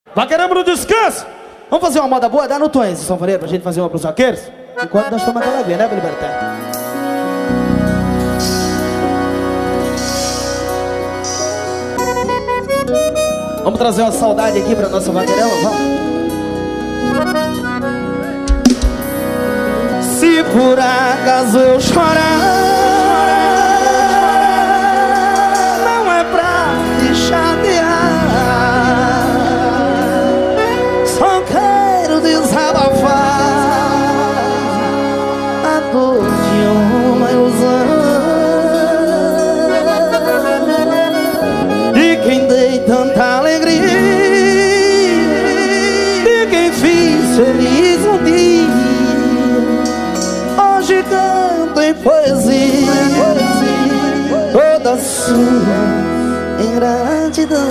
Vaqueiramos no descanso. Vamos fazer uma moda boa? Dá no tom esse sanfoneiro pra gente fazer uma pros vaqueiros? Enquanto nós tomamos aquela aguinha, né, Feliberto? Vamos trazer uma saudade aqui pra nossa vaqueirama, vamos? Se por acaso eu chorar, não é pra te chatear, só quero desabafar a dor de uma ilusão de quem dei tanta alegria, de quem fiz feliz um dia. Hoje canto em poesia toda sua ingratidão.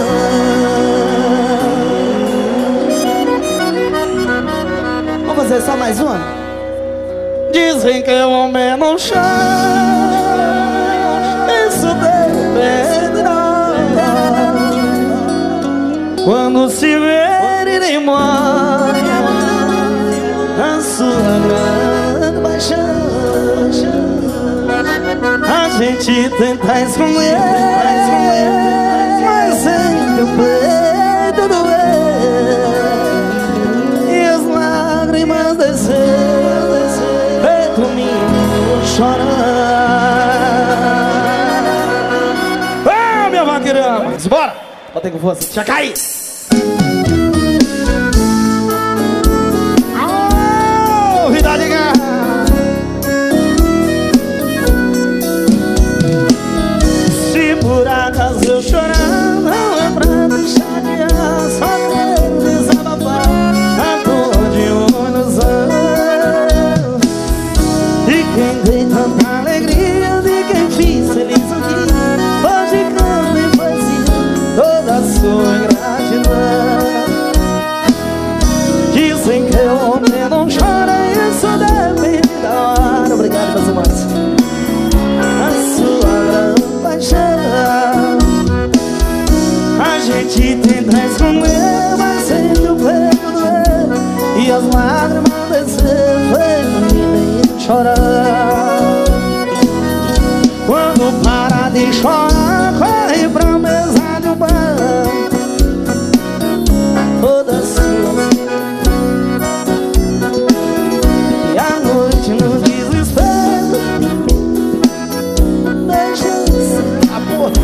Vamos fazer só mais uma? Dizem que o homem não chora, isso dependerá. Quando se ver ele morre na sua grande paixão, a gente tenta esconder, mas sempre o peito doer e as lágrimas descer, feito menino chorando. Ah, minha vaqueirama, bora! Bota com força, deixa cair! Oh, vida de garra! Por acaso eu chorar, não é pra me chatear, só quero desabafar a dor de uma ilusão, de quem dei tanta alegria, de quem fiz feliz um dia. Hoje canto em poesia toda a sua ingratidão. Dizem que o homem não chora, isso depende da hora. Obrigado, meus irmãos. A sua grande paixão, a gente tenta esconder, mas sempre o peito doer e as lágrimas descer, feito menino chorar. Quando para de chorar, corre pra mesa de um bar, toda sua. E à noite no desespero, beija-se a porra.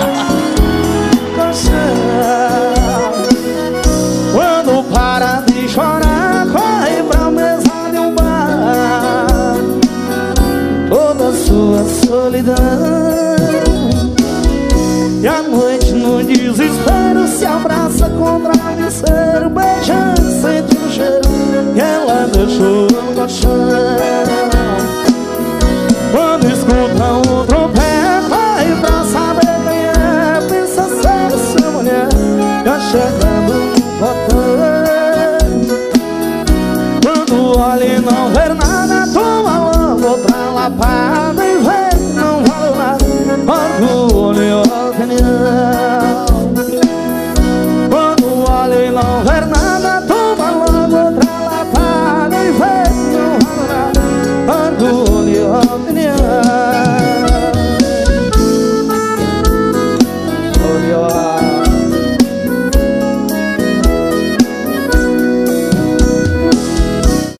Quando para de chorar, corre pra mesa de um bar, toda a sua solidão. E à noite no desespero se abraça com o travesseiro, beijando, sente o cheiro que ela deixou no colchão. Quando escuta o trompete, corre pra saber quem é, pensa ser sua mulher, já chegando no portão. Quando olha e não vê nada, toma logo outra lapada e vê que não valeu nada, orgulho e opinião.